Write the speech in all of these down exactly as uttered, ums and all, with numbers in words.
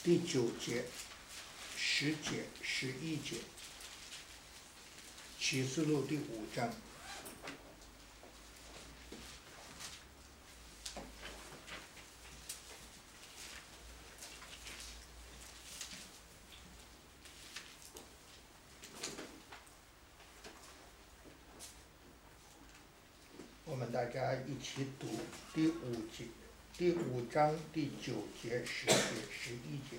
第九节、十节、十一节，启示录第五章。我们大家一起读第五节、第五章第九节、十节、十一节。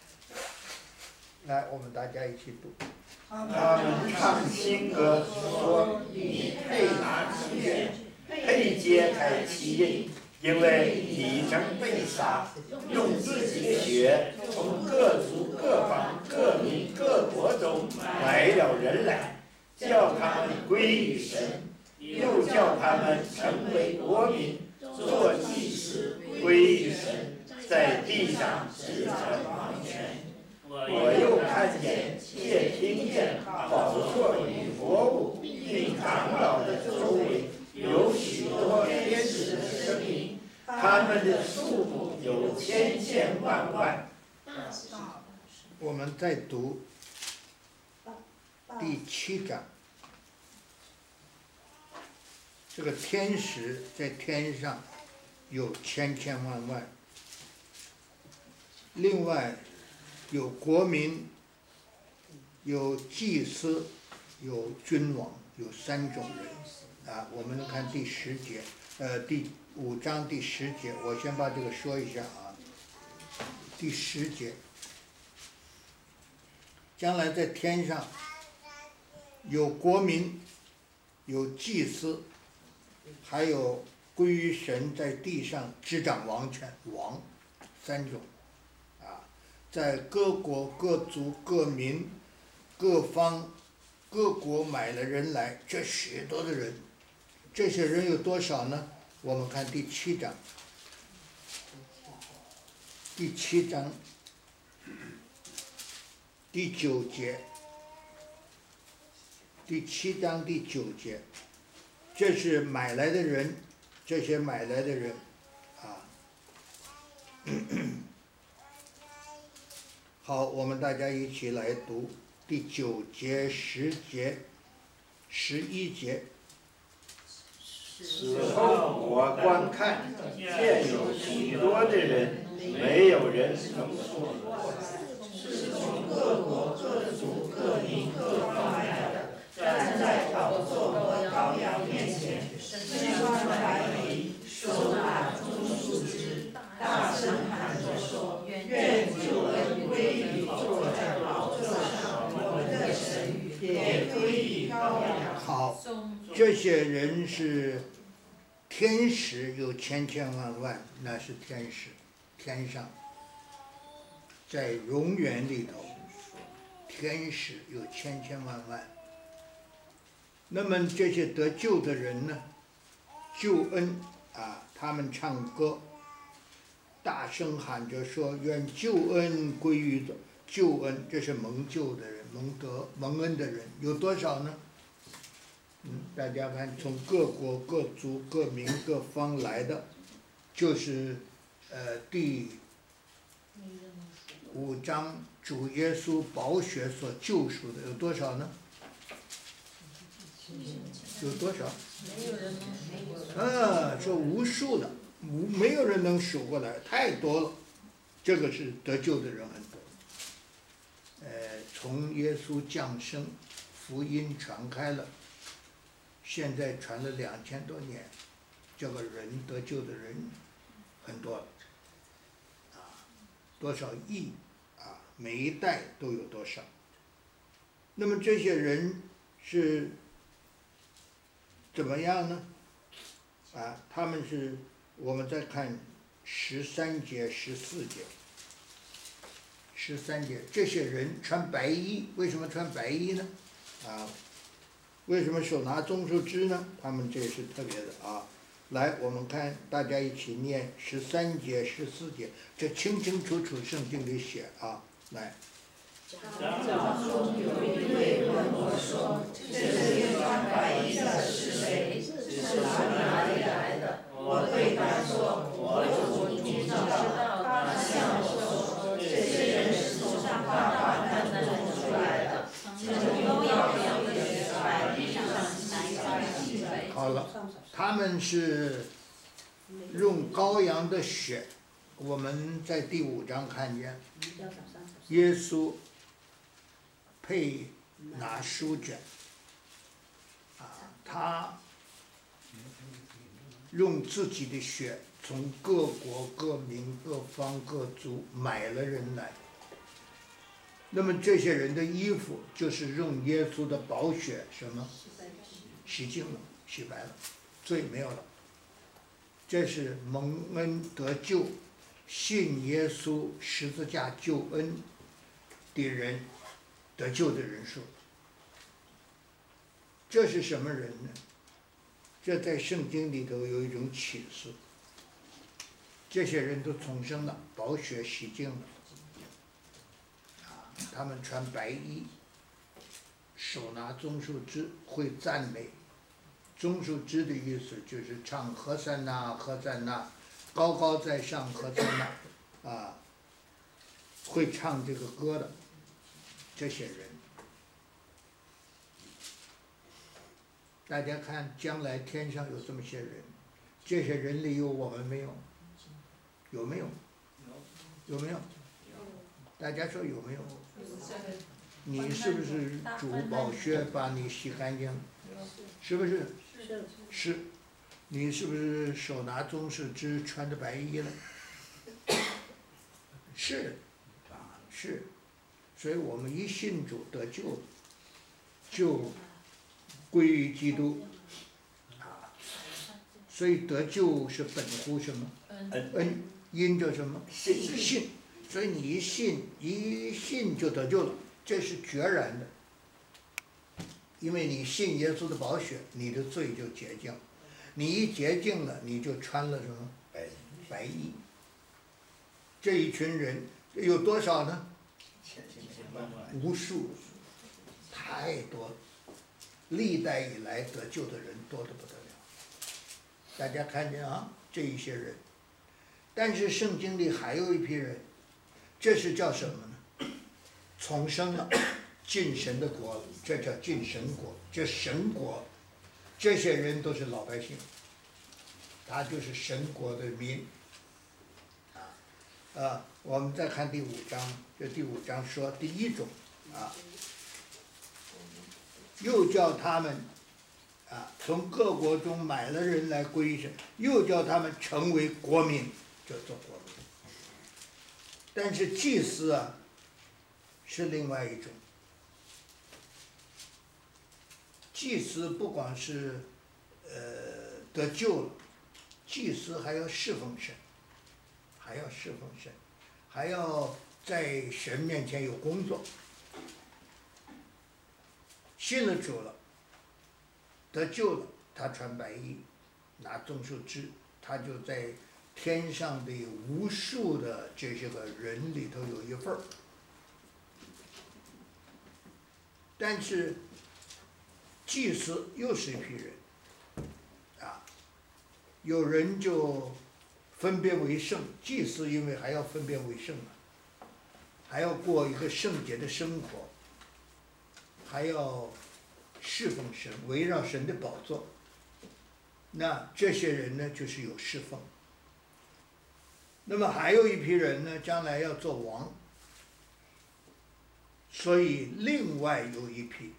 来，我们大家一起读。 他们唱新歌说：“你配拿七卷，配揭开七印，因为你曾被杀，用自己的血从各族、各方、各民、各国中买了人来，叫他们归于神。”又叫他们成为国民，做祭司，归于神，在地上执掌王权。我又看见，且听见宝座与活物，并长老的周围有许多天使的声音，他们的数目有千千万万。 我们再读第七章。这个天使在天上有千千万万，另外有国民，有祭司，有君王，有三种人啊。我们看第十节，呃，第五章第十节，我先把这个说一下啊。第十节，将来在天上有国民，有祭司。还有归于神在地上执掌王权，王三种啊，在各国各族各民各方各国买了人来，这许多的人，这些人有多少呢？我们看第七章，第七章第九节，第七章第九节。这是买来的人，这些买来的人，啊，好，我们大家一起来读第九节、十节、十一节。 此后我观看，见有许多的人，没有人能数，是从各国、各族、各民、各方来的，站在宝座和羔羊面前，身穿白衣，手拿棕树枝，大声喊着说：“愿救恩归于坐在宝座上我们的神，也归于羔羊。” 好，这些人是天使，有千千万万，那是天使，天上，在永远里头，天使有千千万万。那么这些得救的人呢？救恩啊，他们唱歌，大声喊着说：“愿救恩归于救恩。”这是蒙救的人，蒙得蒙恩的人有多少呢？嗯，大家看，从各国、各族、各民、各方来的，就是呃第五章主耶稣宝血所救赎的有多少呢？有多少？ 没有人能数。 啊，说无数的，无没有人能数过来，太多了。这个是得救的人很多。呃，从耶稣降生，福音传开了，现在传了两千多年，这个人得救的人很多了，啊，多少亿啊，每一代都有多少。那么这些人是怎么样呢？啊，他们是，我们再看十三节、十四节。十三节，这些人穿白衣，为什么穿白衣呢？啊，为什么手拿棕树枝呢？他们这是特别的啊。来，我们看，大家一起念十三节、十四节，这清清楚楚圣经里写啊。来。 长老中有一位问我说：“这些穿白衣的是谁？是哪里来的？”我对他说：“我主，你知道。”他向我说：“这些他们是用羔羊的血，我们在第五章看见，耶稣配拿书卷，啊，他用自己的血从各国各民各方各族买了人来。那么这些人的衣服就是用耶稣的宝血什么洗净了，洗白了，罪没有了。这是蒙恩得救，信耶稣十字架救恩的人得救的人数。这是什么人呢？这在圣经里头有一种启示，这些人都重生了，宝血洗净了。他们穿白衣，手拿棕树枝，会赞美。棕树枝的意思就是唱和散那和散那，高高在上和散那，啊，会唱这个歌的这些人。大家看，将来天上有这么些人，这些人里有我们没有？有没有？有没有？大家说有没有？你是不是主宝血把你洗干净？是不是？是。你是不是手拿棕树枝，穿着白衣了？是，啊是。所以我们一信主得救，就归于基督。啊，所以得救是本乎什么？恩，因着什么？信。所以你一信，一信就得救了，这是决然的。因为你信耶稣的宝血，你的罪就洁净。你一洁净了，你就穿了什么？白衣。白衣。这一群人有多少呢？无数，太多了。历代以来得救的人多得不得了。大家看见啊，这一些人。但是圣经里还有一批人。这是叫什么呢？重生了，进神的国了，这叫进神国。这神国，这些人都是老百姓，他就是神国的民。啊，啊，我们再看第五章，这第五章说第一种，啊，又叫他们，啊，从各国中买了人来归神，又叫他们成为国民，就做国民。但是祭司啊，是另外一种。祭司不光是呃得救了，祭司还要侍奉神，还要侍奉神，还要在神面前有工作。信了主了，得救了，他穿白衣，拿棕树枝，他就在天上的无数的这些个人里头有一份儿。但是祭司又是一批人，啊，有人就分别为圣，祭司因为还要分别为圣啊，还要过一个圣洁的生活，还要侍奉神，围绕神的宝座。那这些人呢，就是有侍奉。那么还有一批人呢，将来要做王，所以另外有一批，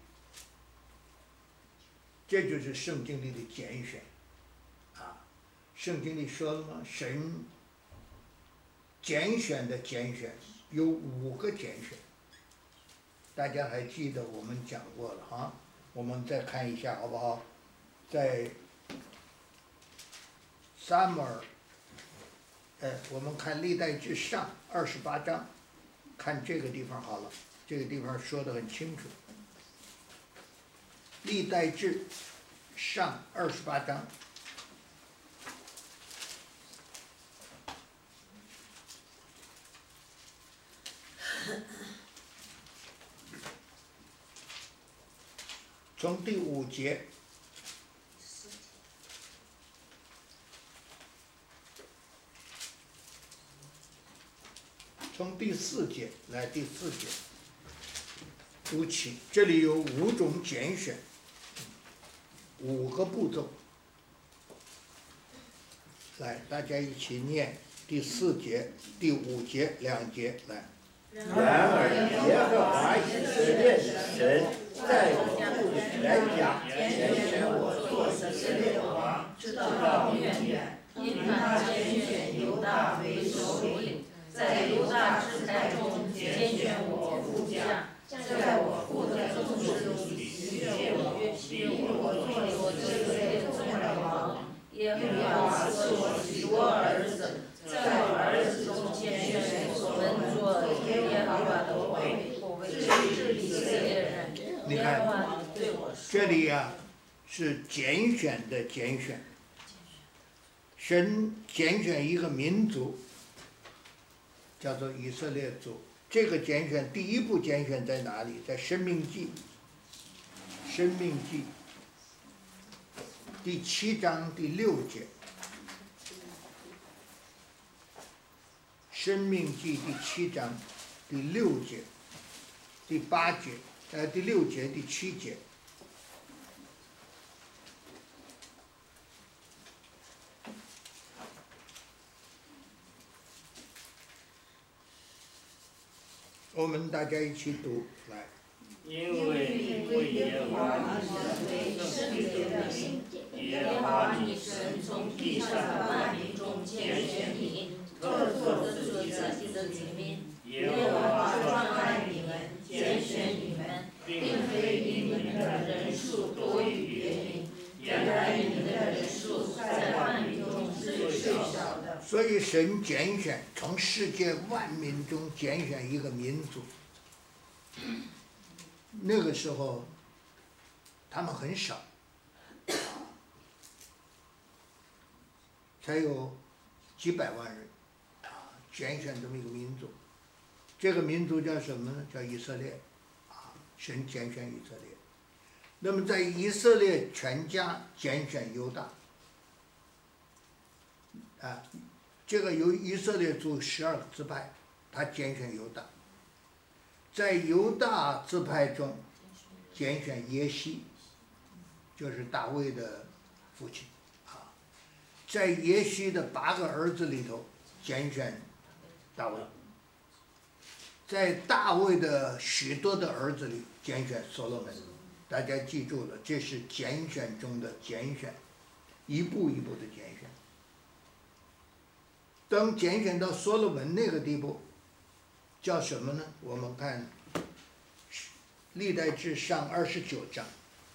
这就是圣经里的拣选，啊，圣经里说了吗？神拣选的拣选有五个拣选，大家还记得我们讲过了哈？我们再看一下好不好？在撒母耳。哎，我们看历代志上二十八章，看这个地方好了，这个地方说得很清楚。历代志上二十八章，从第五节。从第四节来，第四节读起，这里有五种拣选，五个步骤。 来，大家一起念第四节、第五节两节来。 然而耶和华以色列的神在我父全家拣选我做以色列王，直到永远。 因他拣选犹大为首领，在犹大支派中拣选我父家，在我父的宗室里许我约许我做我以色列中的王。耶和华赐我许多儿子，在我儿子中拣选我们做耶和华的王，我为治理以色列人。 你耶和看华对我说：“ 这里呀、是拣选的拣选，神拣选一个民族，叫做以色列族。这个拣选第一步拣选在哪里？在申命记，申命记第七章第六节。申命记第七章第六节、第八节、呃第六节、第七节。我们大家一起读来。 因为你为耶和华你神为圣洁的名，耶和华你神从地上的万民中拣选你，特作自己的子民。耶和华专爱你们，拣选你们，并非因你们的人数多于别民，原来你们的人数在万民中是最小的。 所以神拣选，从世界万民中拣选一个民族。那个时候，他们很少，才有几百万人，啊，拣选这么一个民族。这个民族叫什么呢？叫以色列，啊，神拣选以色列。那么在以色列全家拣选犹大，啊，这个由以色列族十二个支派，他拣选犹大。在犹大支派中拣选耶西，就是大卫的父亲，啊，在耶西的八个儿子里头拣选大卫，在大卫的许多的儿子里拣选所罗门。大家记住了，这是拣选中的拣选，一步一步的拣选。当拣选到所罗门那个地步，叫什么呢？我们看历代志上二十九章。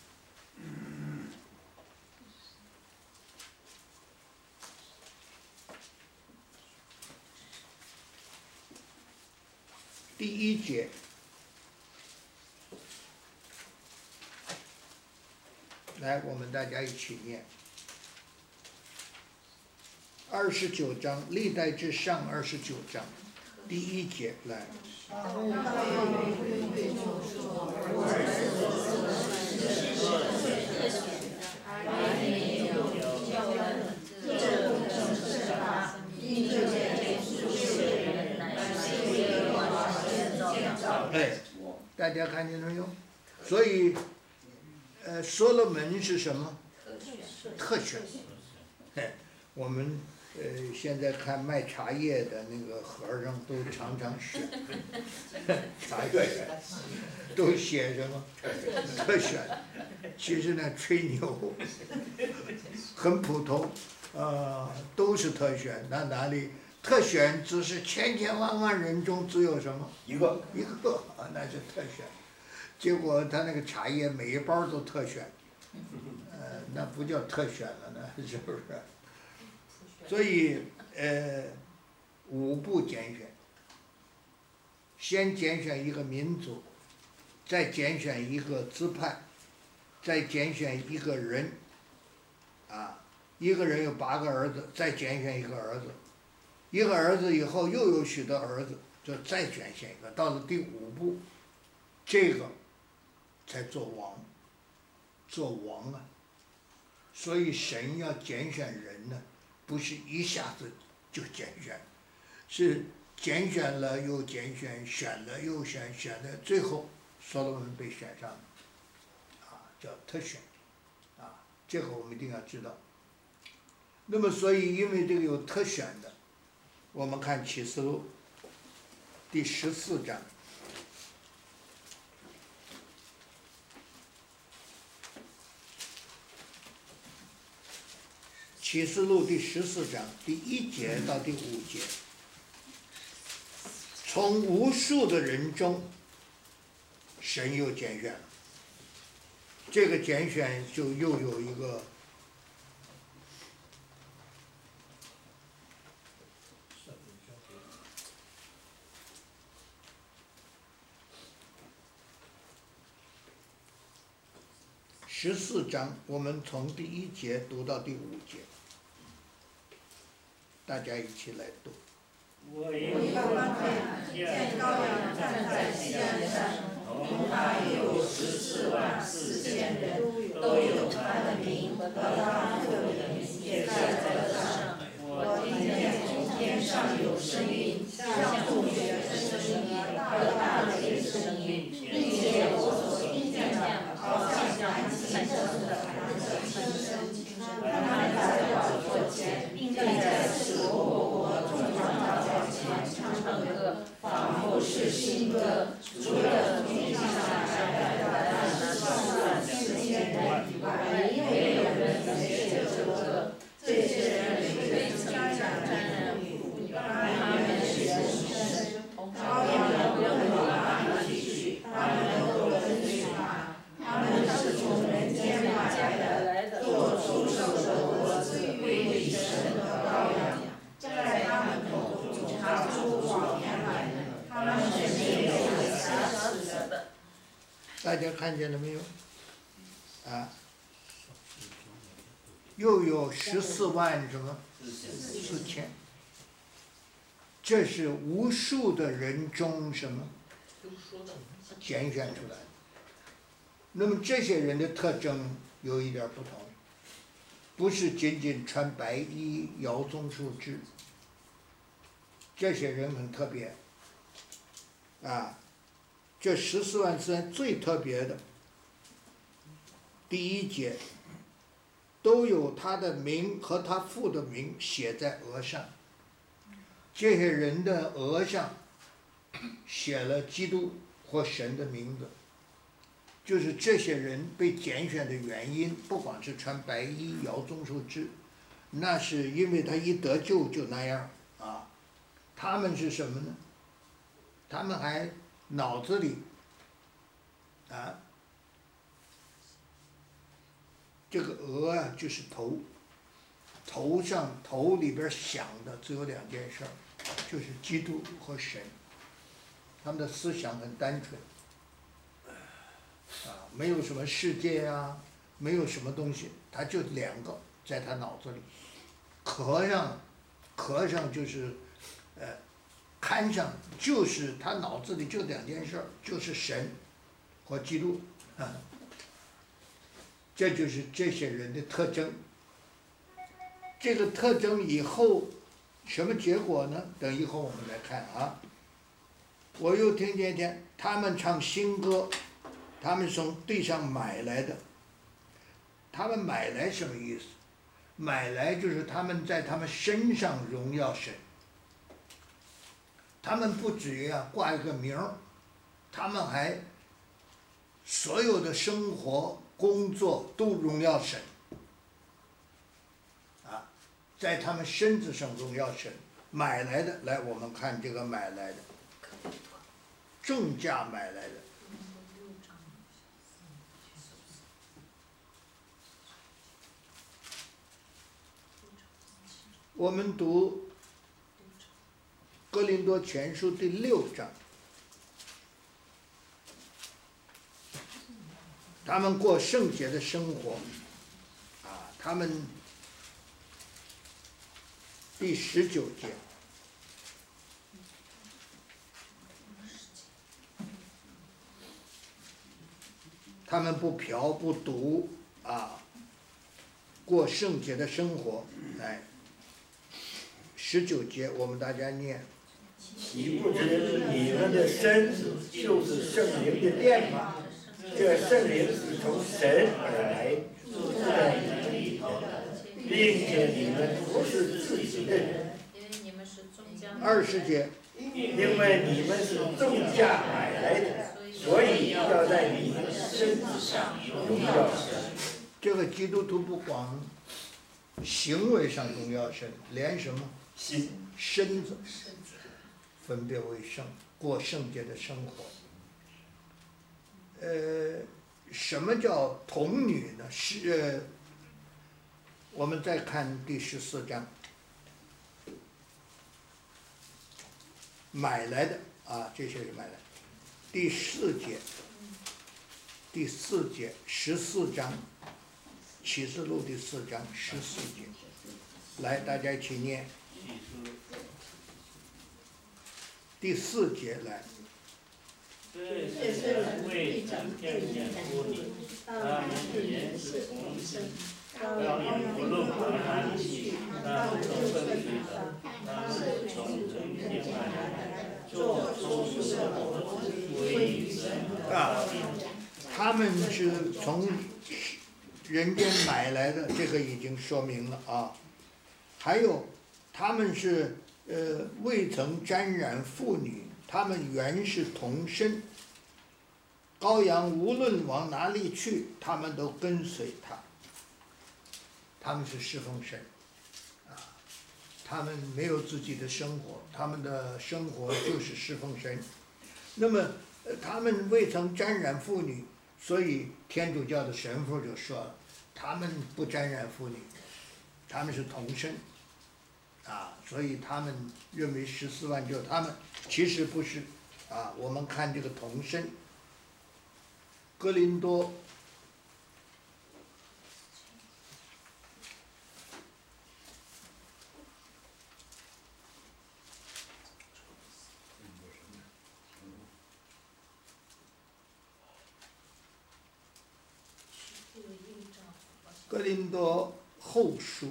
第一节，来，我们大家一起念。二十九章，历代志上二十九章，第一节，来。哎，大家看见了没有？所以，呃，所罗门是什么？特选。哎，我们呃现在看卖茶叶的那个盒上都常常选茶叶，都写什么特选。其实呢，吹牛，很普通，啊、呃，都是特选。那哪里？特选只是千千万万人中只有什么一个一个啊，那是特选。结果他那个茶叶每一包都特选，呃，那不叫特选了呢，是不是？所以呃，五步拣选，先拣选一个民族，再拣选一个支派，再拣选一个人，啊，一个人有八个儿子，再拣选一个儿子。一个儿子以后又有许多儿子，就再拣选一个，到了第五步，这个才做王，做王啊！所以神要拣选人呢，不是一下子就拣选，是拣选了又拣选，选了又选，选了最后所罗门被选上，啊，叫特选，啊，这个我们一定要知道。 那么，所以因为这个有特选的，我们看启示录第十四章。启示录第十四章第一节到第五节，从无数的人中，神又拣选了。这个拣选就又有一个十四章，我们从第一节读到第五节，大家一起来读。 我一观看，见羔羊站在西安山，同他有十四万四千人，都有他的名和他父的名写在册上。我听见从天上有声音，像众水的声音和大雷的声音，并且我所听见的好像弹琴声的弹琴声。他们在宝座前，并在四国国众长老脚前唱歌，仿佛是新歌。除了从天上来的那十四万四千人以外，没有人能学这歌。这些人非曾沾染污，他们是神圣，羔羊不能把他们提去，他们都跟随他。他们是从人间买来的，做出手的果子归于神和羔羊，在他们口中查出谎言来，他们是没有瑕疵的。 大家看见了没有？啊，又有十四万什么？四千。这是无数的人中什么？拣选出来的。那么这些人的特征有一点不同，不是仅仅穿白衣、摇棕树枝，这些人很特别。啊，这十四万四千最特别的，第一节都有他的名和他父的名写在额上。这些人的额上写了基督或神的名字，就是这些人被拣选的原因，不光是穿白衣、摇棕树枝，那是因为他一得救就那样啊。他们是什么呢？他们还脑子里啊，这个额啊就是头，头上头里边想的只有两件事儿，就是基督和神。他们的思想很单纯，啊，没有什么世界啊，没有什么东西，他就两个在他脑子里，壳上，壳上就是，呃，龛上就是他脑子里就两件事儿，就是神和基督，啊，这就是这些人的特征。这个特征以后什么结果呢？等一会儿我们来看啊。我又听见见他们唱新歌，他们从地上买来的。他们买来什么意思？买来就是他们在他们身上荣耀神。他们不只于啊挂一个名儿，他们还所有的生活工作都荣耀神。啊，在他们身子上荣耀神，买来的。来，我们看这个买来的。重价买来的，我们读哥林多前书第六章，他们过圣洁的生活，啊，他们第十九节。他们不嫖不赌啊，过圣洁的生活。哎，十九节我们大家念。 岂不知你们的身子就是圣灵的殿吗？这圣灵是从神而来，住在你们里头的，并并且你们不是自己的人。 二十节， 因为你们是重价买来的，所以要在你们身子上荣耀神。 这个基督徒不光行为上荣耀神，连什么心身子分别为圣，过圣洁的生活。呃，什么叫童女呢？是、呃、我们再看第十四章，买来的啊，这些是买来的。第四节，第四节，十四章，启示录第四章十四节，来，大家一起念。第四节来。 这是为长天显出你，他们的言是同声，高音不论往哪里去，他们都分许的，他们是从成天来的，做出生活为神啊，他们是从人间买来的，这个已经说明了啊。还有，他们是呃未曾沾染妇女。他们原是同身，羔羊无论往哪里去，他们都跟随他。他们是侍奉神，啊，他们没有自己的生活，他们的生活就是侍奉神。那么，呃，他们未曾沾染妇女，所以天主教的神父就说了，他们不沾染妇女，他们是同身。啊，所以他们认为十四万就是他们，其实不是，啊，我们看这个童身，哥林多，哥林多后书。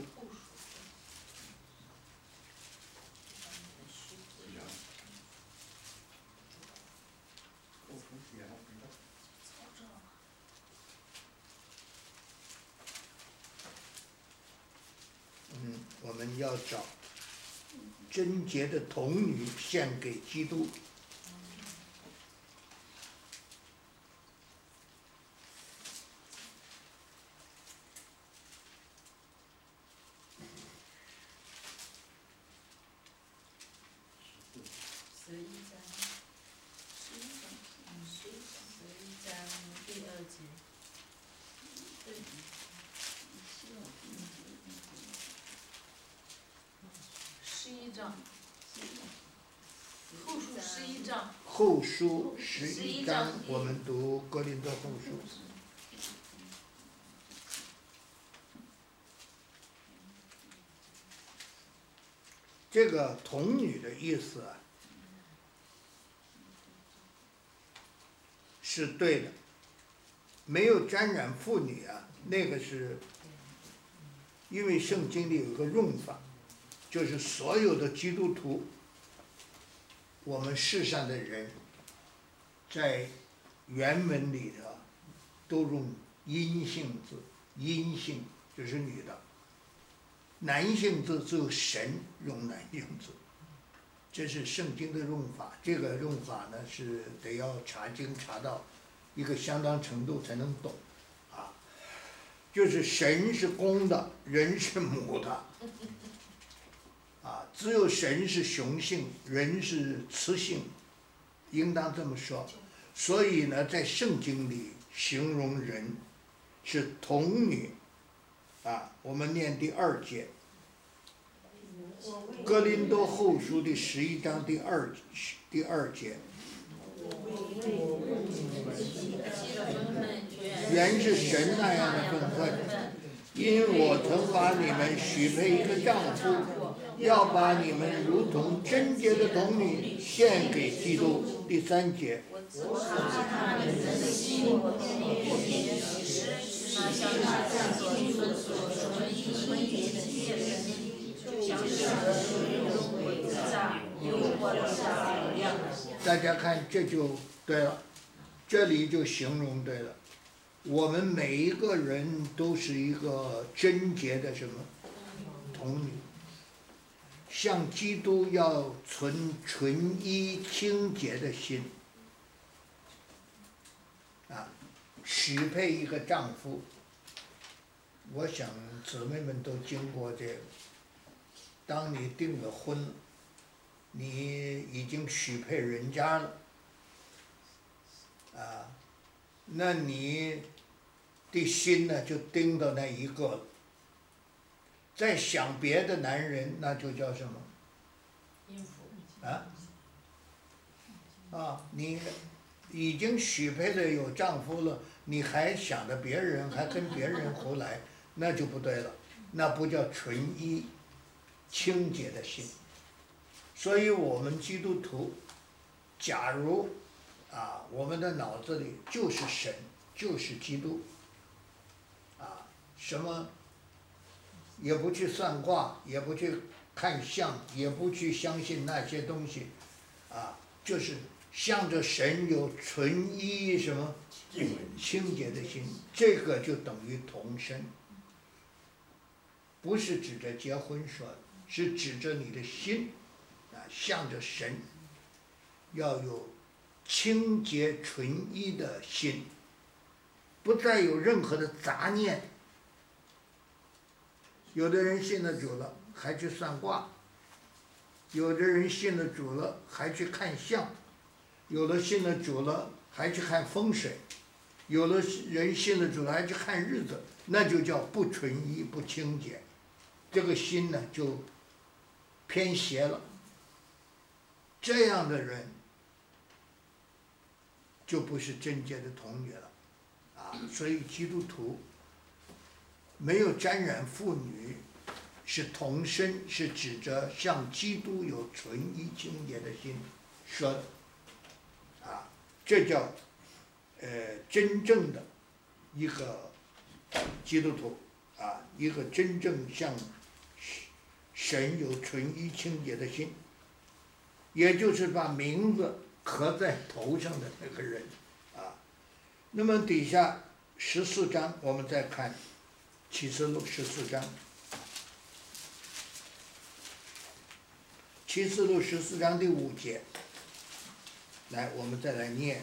嗯，我们要找贞洁的童女献给基督。 十一章，十一章，嗯，十一章第二节。对。十一章。后书十一章。 后书十一章，我们读哥林多后书。这个童女的意思啊，是对的，没有沾染妇女啊，那个是，因为圣经里有个用法，就是所有的基督徒，我们世上的人，在原文里头都用阴性字，阴性就是女的。男性字只有神用男性字，这是圣经的用法。这个用法呢是得要查经查到一个相当程度才能懂，啊，就是神是公的，人是母的，啊，只有神是雄性，人是雌性，应当这么说。所以呢，在圣经里形容人是童女。啊，我们念第二节，《哥林多后书》第十一章第二第二节。原是神那样的本分，因我曾把你们许配一个丈夫，要把你们如同贞洁的童女献给基督。第三节。大家看，这就对了，这里就形容对了。我们每一个人都是一个贞洁的什么童女，像基督要存纯一清洁的心，啊，许配一个丈夫。我想姊妹们都经过这个，当你订了婚，你已经许配人家了，啊，那你的心呢就盯到那一个了。再想别的男人，那就叫什么？ 阴符。 啊？啊，你已经许配了有丈夫了，你还想着别人，还跟别人胡来，那就不对了，那不叫纯一清洁的心。所以我们基督徒，假如啊，我们的脑子里就是神，就是基督，啊，什么？也不去算卦，也不去看相，也不去相信那些东西，啊，就是向着神有纯一什么清洁的心，这个就等于同身，不是指着结婚说的，是指着你的心，啊，向着神要有清洁纯一的心，不再有任何的杂念。有的人信了主了，还去算卦；有的人信了主了，还去看相；有的信了主了，还去看风水；有的人信了主了，还去看日子，那就叫不纯一、不清洁。这个心呢，就偏邪了。这样的人，就不是贞洁的童女了，啊！所以基督徒没有沾染妇女，是同身，是指着像基督有纯一清洁的心说的，啊，这叫呃真正的一个基督徒，啊，一个真正像神有纯一清洁的心，也就是把名字刻在头上的那个人，啊，那么底下十四章我们再看。启示录十四章，启示录十四章第五节，来，我们再来念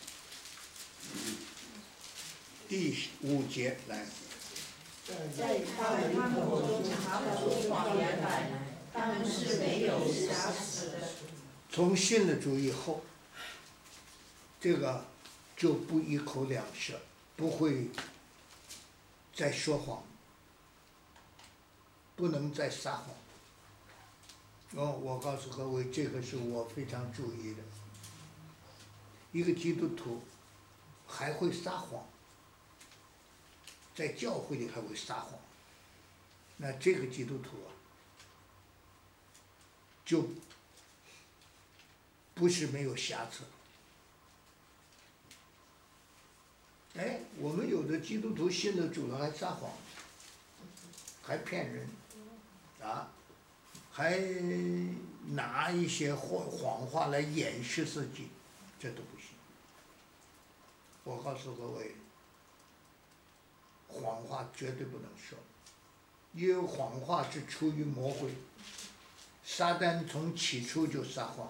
第五节，来。 在他们口中查不出谎言来，他们是没有瑕疵的。 从信了主以后，这个就不一口两舌，不会再说谎，不能再撒谎。哦，我告诉各位，这个是我非常注意的。一个基督徒还会撒谎，在教会里还会撒谎，那这个基督徒啊，就不是没有瑕疵。哎，我们有的基督徒信了主了还撒谎，还骗人，啊，还拿一些谎谎话来掩饰自己，这都不行。我告诉各位，谎话绝对不能说，因为谎话是出于魔鬼，撒旦从起初就撒谎，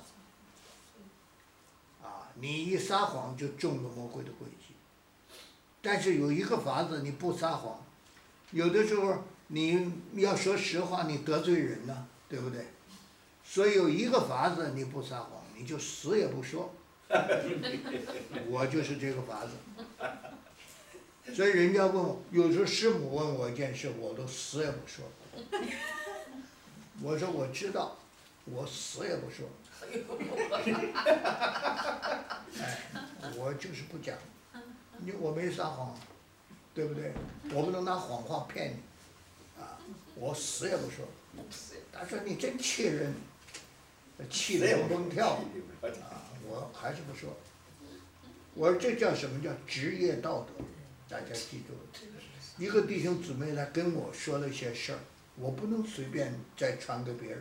啊，你一撒谎就中了魔鬼的诡计。但是有一个法子，你不撒谎，有的时候你要说实话，你得罪人呢，对不对？所以有一个法子，你不撒谎，你就死也不说。我就是这个法子。所以人家问我，有时候师母问我一件事，我都死也不说。我说我知道，我死也不说。哎，我就是不讲。你我没撒谎，对不对？我不能拿谎话骗你，啊，我死也不说。他说你真气人，气得蹦蹦跳，啊，我还是不说。我说这叫什么叫职业道德？大家记住，一个弟兄姊妹来跟我说了一些事儿，我不能随便再传给别人。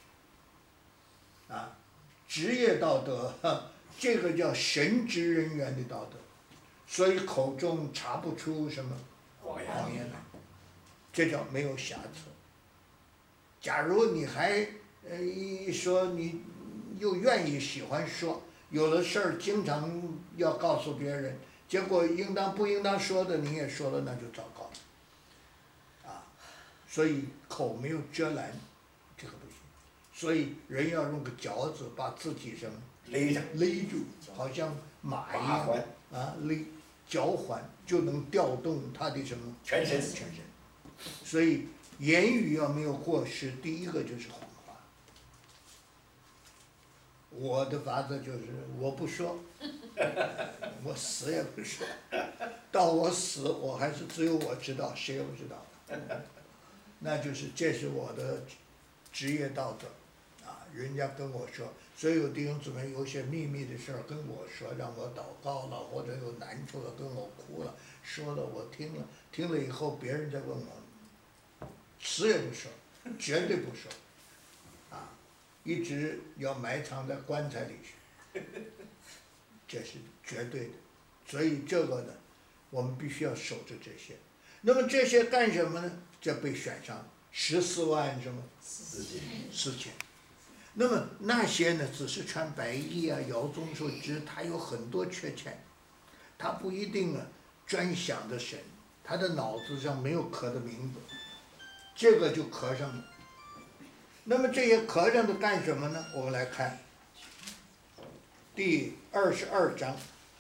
啊，职业道德，这个叫神职人员的道德。所以口中查不出什么谎言来，这叫没有瑕疵。 假如你还呃一说你又愿意喜欢说，有的事儿经常要告诉别人，结果应当不应当说的你也说了，那就糟糕了。啊，所以口没有遮拦，这个不行。所以人要用个嚼子把自己什么勒着， 勒住，好像马一样麻环啊，勒嚼环就能调动他的什么全身全身。所以言语要没有过失，第一个就是谎话。我的法则就是我不说，我死也不说，到我死我还是只有我知道，谁也不知道。那就是这是我的职业道德。啊，人家跟我说，所有弟兄姊妹有些秘密的事儿跟我说，让我祷告了，或者有难处了跟我哭了，说了我听了，听了以后别人再问我，死也不说，绝对不说，啊，一直要埋藏在棺材里去，这是绝对的。所以这个呢，我们必须要守着这些。那么这些干什么呢？这被选上十四万什么四千， 四千。那么那些呢，只是穿白衣啊，摇棕树枝，他有很多缺欠，他不一定啊专想着神，他的脑子上没有刻的名字，这个就刻上了。那么这些刻上的干什么呢？我们来看第二十二章。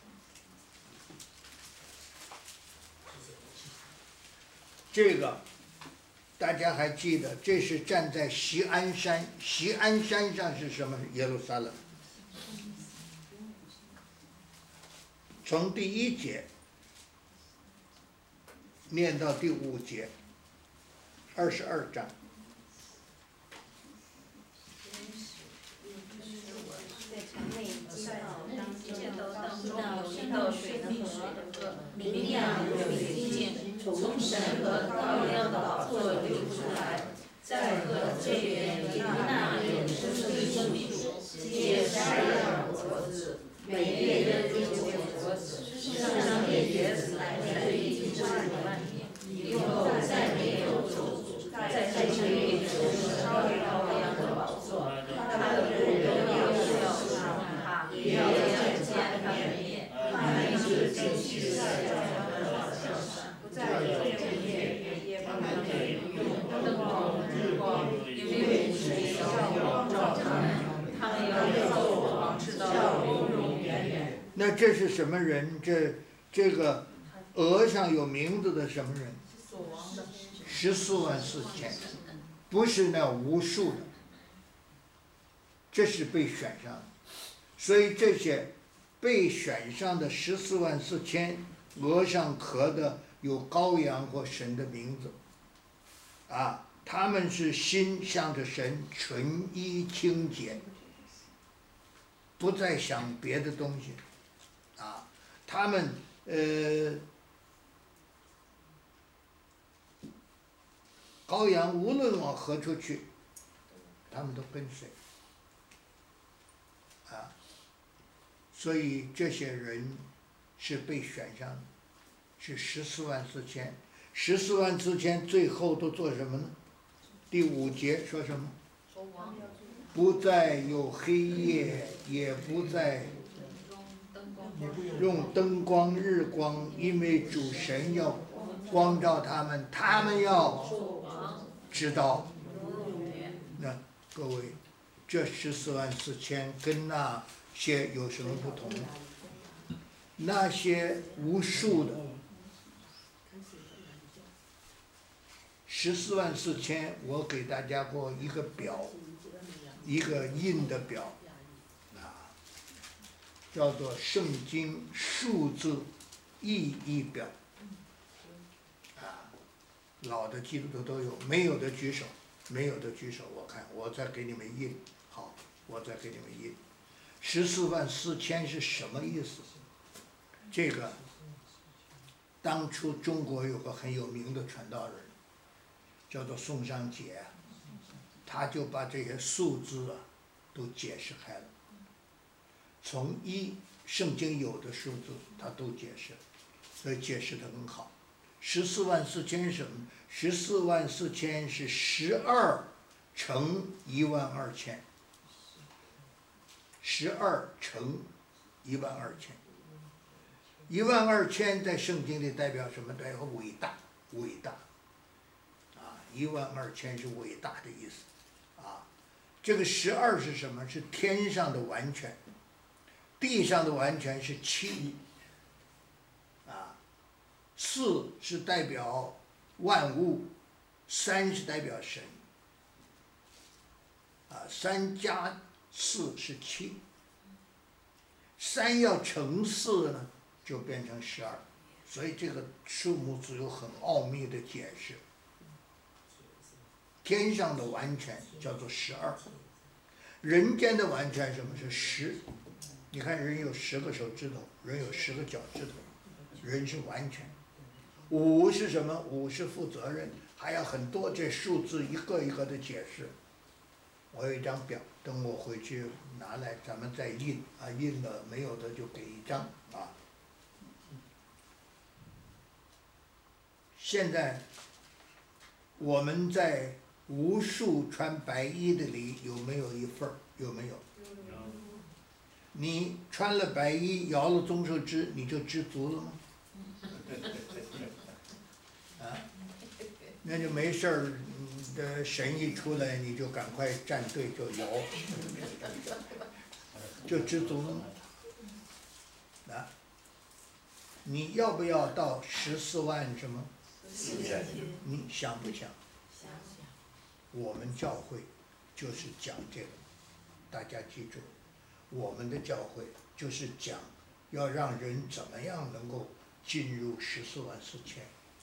这个大家还记得，这是站在锡安山，锡安山上是什么？耶路撒冷。从第一节念到第五节，二十二章。 见到当中有一道水的河，明亮如明镜，从神和羔羊的宝座流出来，在河这边有那永生的生命树，结十二果子，每月的结果子，上面叶子来在一枝外面，以后再没有种子，在这里就是羔羊的宝座，他的仆人要效法他，也要将家面面，凡是进去在他的好像上，不再有昼夜，也不能用灯光日光，因为水要光照他们，他们要做王，直到永永远远。 那这是什么人？这这个额上有名字的什么人？十四万四千，不是那无数的，这是被选上的。所以这些被选上的十四万四千，额上刻的有羔羊或神的名字，啊，他们是心向着神，纯一清洁，不再想别的东西，啊，他们呃，羔羊无论往何处去，他们都跟随，啊，所以这些人是被选上的，是十四万四千，十四万四千最后都做什么呢？第五节说什么？不再有黑夜，也不再用灯光日光，因为主神要光照他们，他们要知道。那各位，这十四万四千跟那些有什么不同？那些无数的十四万四千，我给大家过一个表，一个印的表，啊，叫做圣经数字意义表，啊，老的基督徒都有，没有的举手，没有的举手，我看我再给你们印，好，我再给你们印，十四万四千是什么意思？这个当初中国有个很有名的传道人，叫做宋尚节，他就把这些数字啊都解释开了，从一圣经有的数字他都解释，所以解释得很好。十四万四千是什么？十四万四千是十二乘一万二千，十二乘一万二千，一万二千在圣经里代表什么？代表伟大，伟大。啊，一万二千是伟大的意思。啊，这个十二是什么？是天上的完全，地上的完全是七。啊，四是代表万物，三是代表神。啊，三加四是七，三要乘四呢，就变成十二，所以这个数目字有很奥秘的解释。天上的完全叫做十二，人间的完全什么是十？你看人有十个手指头，人有十个脚趾头，人是完全。五是什么？五是负责任，还有很多这数字一个一个的解释。我有一张表，等我回去拿来，咱们再印啊，印了没有的就给一张啊。现在我们在无数穿白衣的里有没有一份儿？有没有？你穿了白衣，摇了棕树枝，你就知足了吗？啊，那就没事儿。的神一出来，你就赶快站队就摇，就知足了吗？啊，你要不要到十四万什么？你想不想？我们教会就是讲这个，大家记住，我们的教会就是讲要让人怎么样能够进入十四万四千。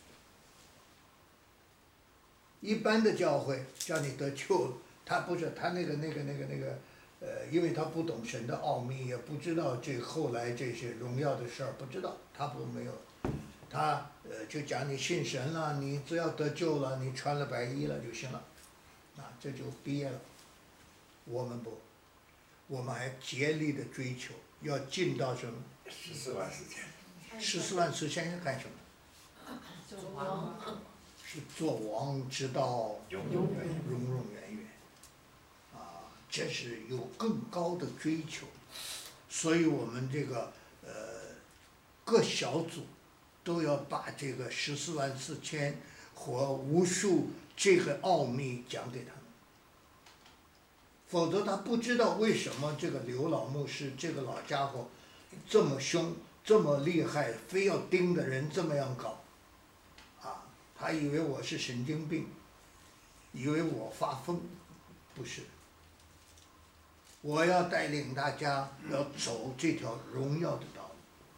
一般的教会叫你得救，他不是他那个那个那个那个，呃，因为他不懂神的奥秘，也不知道这后来这些荣耀的事儿，不知道，他不没有，他呃就讲你信神了，你只要得救了，你穿了白衣了就行了，啊，这就毕业了。我们不，我们还竭力的追求，要进到什么？ 十四万四千。 十四万四千是干什么？ 做王。 是做王，直到永永远远永永远远，啊，这是有更高的追求，所以我们这个呃各小组都要把这个十四万四千和无数这个奥秘讲给他们，否则他不知道为什么这个刘老牧师这个老家伙这么凶，这么厉害，非要盯着人这么样搞。他以为我是神经病，以为我发疯，不是。我要带领大家要走这条荣耀的道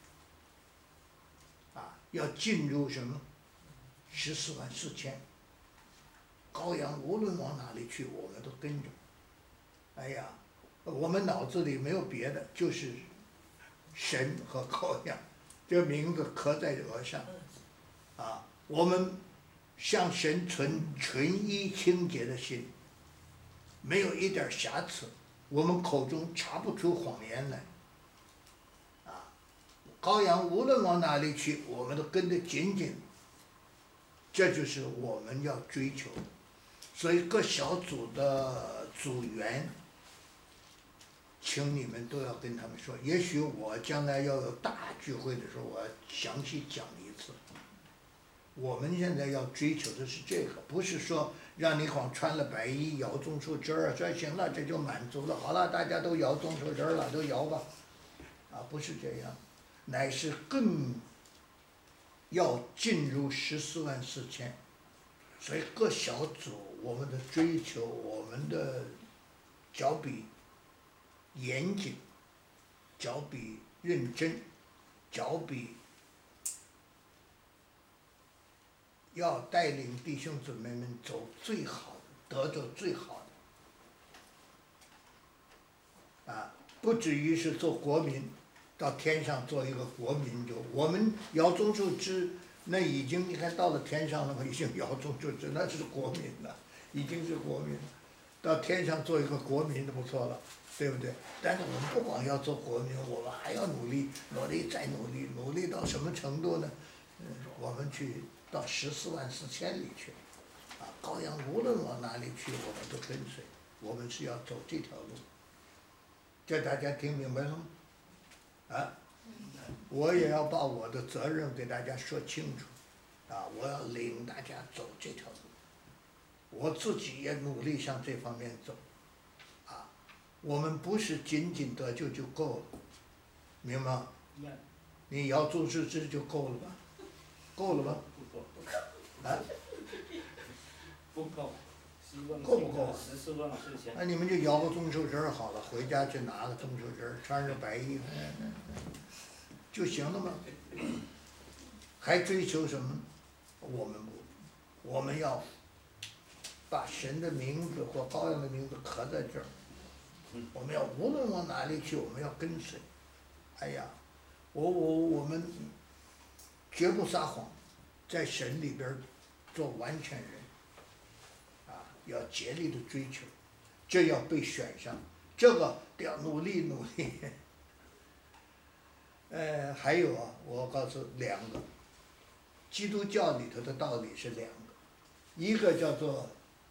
路，啊，要进入什么？十四万四千。羔羊无论往哪里去，我们都跟着。哎呀，我们脑子里没有别的，就是神和羔羊，这名字刻在额上，啊，我们。向神存纯一清洁的心，没有一点瑕疵，我们口中查不出谎言来。啊，羔羊无论往哪里去，我们都跟得紧紧。这就是我们要追求的。所以各小组的组员，请你们都要跟他们说，也许我将来要有大聚会的时候，我要详细讲一次。我们现在要追求的是这个，不是说让你光穿了白衣摇棕树枝儿，说行了这就满足了，好了大家都摇棕树枝儿了，都摇吧，啊，不是这样，乃是更要进入十四万四千，所以各小组我们的追求，我们的脚比严谨，脚比认真，脚比要带领弟兄姊妹们走最好的，得着最好的，啊，不至于是做国民，到天上做一个国民就，我们摇棕树枝，那已经你看到了天上了嘛，已经摇棕树枝，那是国民了，已经是国民了，到天上做一个国民就不错了，对不对？但是我们不光要做国民，我们还要努力，努力再努力，努力到什么程度呢？嗯，我们去到十四万四千里去， 啊，羔羊无论往哪里去，我们都跟随。我们是要走这条路，这大家听明白了吗？啊，我也要把我的责任给大家说清楚，啊，我要领大家走这条路，我自己也努力向这方面走，啊，我们不是仅仅得救就够了，明白吗？你摇主日志就够了吧？够了吧？ 不够， 啊？ 不够。 够不够啊？ 十四万四千。 那你们就摇个棕树枝儿好了，回家去拿个棕树枝儿，穿着白衣服，就行了吗？还追求什么？我们不，我们要把神的名字或羔羊的名字刻在这儿。我们要无论往哪里去，我们要跟随。哎呀，我我我们绝不撒谎，在神里边做完全人。要竭力的追求，这要被选上，这个得要努力努力。呃，还有啊，我告诉两个，基督教里头的道理是两个，一个叫做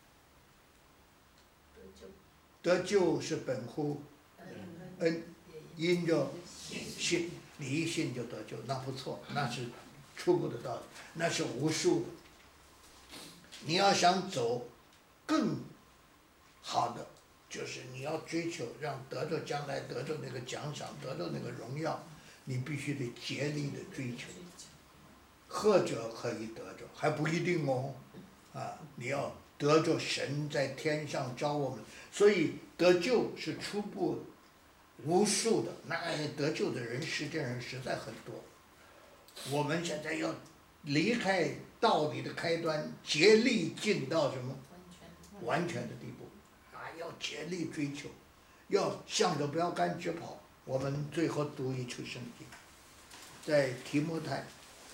得救是本乎恩，因着信，你一信就得救，那不错，那是初步的道理，那是无数的。你要想走更好的，就是你要追求让得着将来得着那个奖赏，得着那个荣耀，你必须得竭力的追求。或者可以得着，还不一定哦，啊，你要得着神在天上招我们，所以得救是初步无数的，那得救的人世界上实在很多。我们现在要离开道理的开端，竭力进到什么？完全的地步，啊，要竭力追求，要向着标杆直跑。我们最后读一处圣经，在提摩太，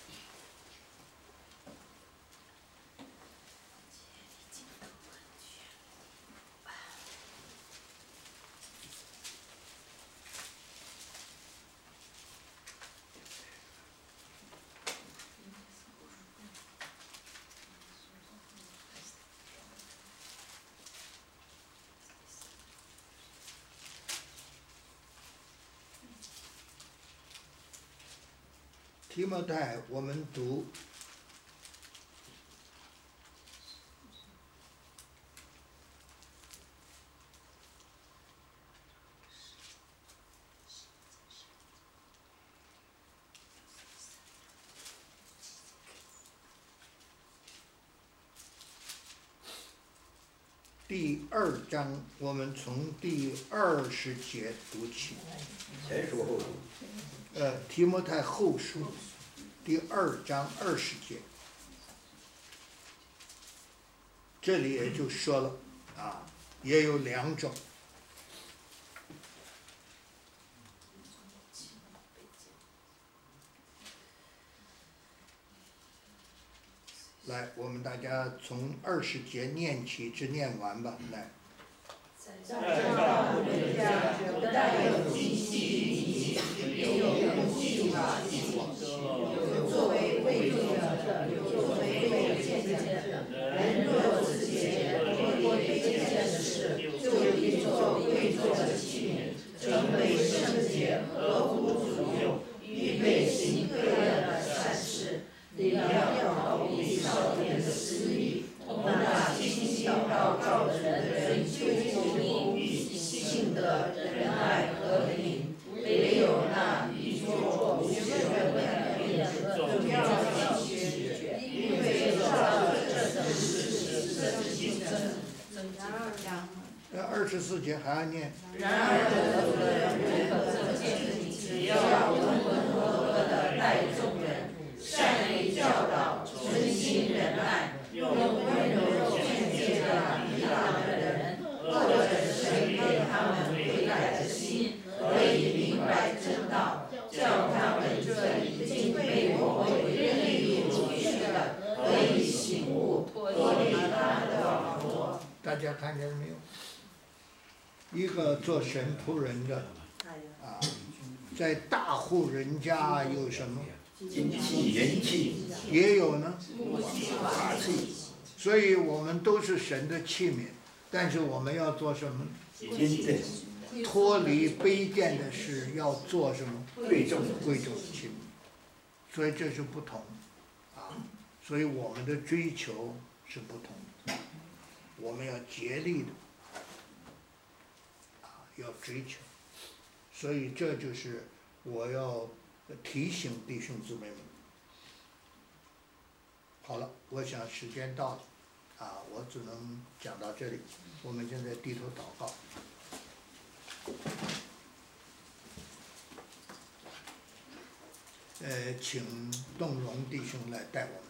提摩太，我们读第二章，我们从第二十节读起。 前书后书。 呃，提摩太后书第二章二十节，这里也就说了啊，也有两种。来，我们大家从二十节念起，一直念完吧。来。 在教会家不但有经济，也有用计划计划，有作为为众者，有作为为见证者。人若自洁，或为见证的事，就必做为众的器皿，成为圣洁，合乎主用，预备行各样的善事。你要逃避少年的私欲，同那尽心祷告的人追求公义、信德、仁爱、和平。唯有那愚拙无学问的人总要拒绝，因为照着这等事实之竞争。 那二十四节还要念。 然而得救的人不可增进，只要温温和和的待众人，善于教导，存心仁爱，用温柔劝诫的抵挡的人，或者神给他们悔改的心，可以明白真道，叫他们这已经被魔鬼任意扭曲的，可以醒悟，脱离他的网罗。 大家看见没有？一个做神仆人的啊，在大户人家有什么？ 金器、银器， 也有呢， 木器、 法器， 所以我们都是神的器皿，但是我们要做什么？ 谨慎脱离卑贱的事，要做什么？ 贵重贵重的器皿。所以这是不同，啊，所以我们的追求是不同的，我们要竭力的，啊，要追求。所以这就是我要提醒弟兄姊妹们。好了，我想时间到了，啊，我只能讲到这里。我们现在低头祷告。呃，请动容弟兄来带我们。